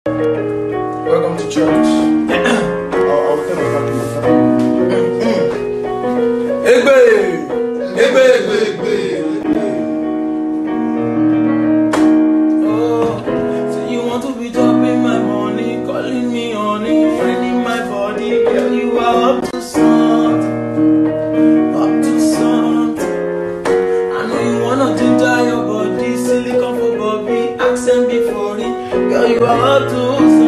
Welcome to church. I'll tell you back in my time. Egbe! Oh, so you want to be dropping my money, calling me honey, feeling my body, girl, you are up to something, I know you wanna ginger your body, silicone for Bobby, accent before it, girl, you are up to something.